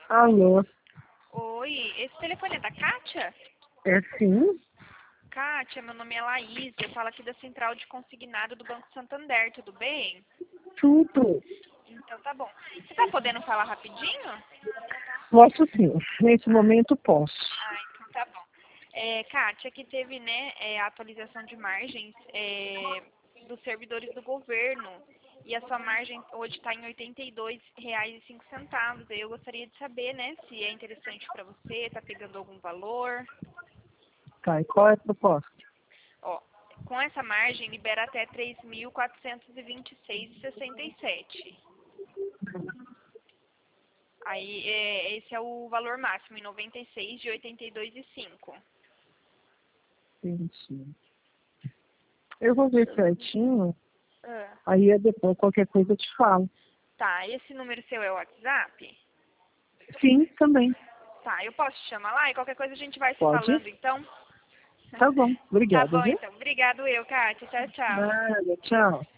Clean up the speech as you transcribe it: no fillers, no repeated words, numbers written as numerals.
Alô, Oi, esse telefone é da Kátia? é sim? Kátia, meu nome é Laís, eu falo aqui da Central de Consignado do Banco Santander, tudo bem? Tudo. Então tá bom. Você tá podendo falar rapidinho? Posso sim, nesse momento posso. Então tá bom. Kátia, aqui teve, né, a atualização de margens dos servidores do governo e a sua margem hoje está em R$ 82,05. Eu gostaria de saber, né, se é interessante para você, está pegando algum valor. Tá, e qual é a proposta? Ó, com essa margem libera até 3.426,67. Aí esse é o valor máximo, em 96 de 82,05. Entendi. Eu vou ver certinho, Ah, aí depois qualquer coisa eu te falo. tá, esse número seu é o WhatsApp? Sim, também. Tá, eu posso te chamar lá e qualquer coisa a gente vai se Pode? falando, então? Tá bom, Tá obrigada, bom, viu? então. Obrigado eu, Kátia. Tchau, tchau. Nada, tchau.